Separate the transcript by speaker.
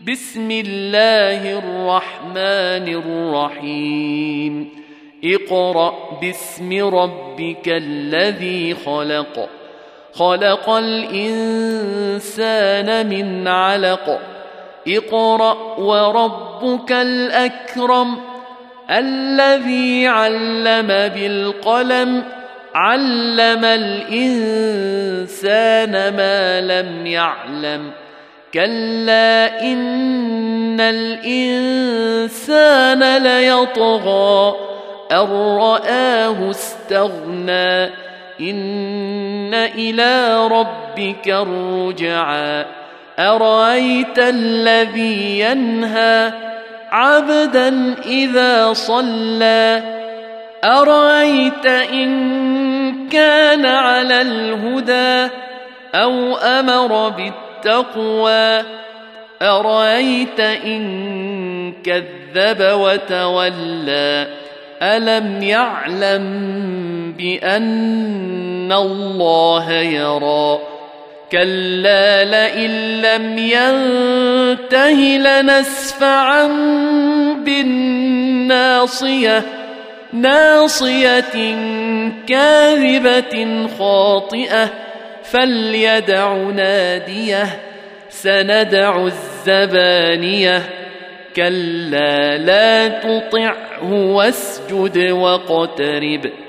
Speaker 1: بسم الله الرحمن الرحيم اقرأ باسم ربك الذي خلق خلق الإنسان من علق اقرأ وربك الأكرم الذي علم بالقلم علم الإنسان ما لم يعلم كلا إن الإنسان ليطغى أن رآه استغنى إن إلى ربك الرجعى أرأيت الذي ينهى عبدا إذا صلى أرأيت إن كان على الهدى أو أمر بالتقوى أرأيت إن كذب وتولى ألم يعلم بأن الله يرى كلا لئن لم ينته لنسفعا بالناصية ناصية كاذبة خاطئة فليدع ناديه سندع الزبانية كلا لا تطعه واسجد واقترب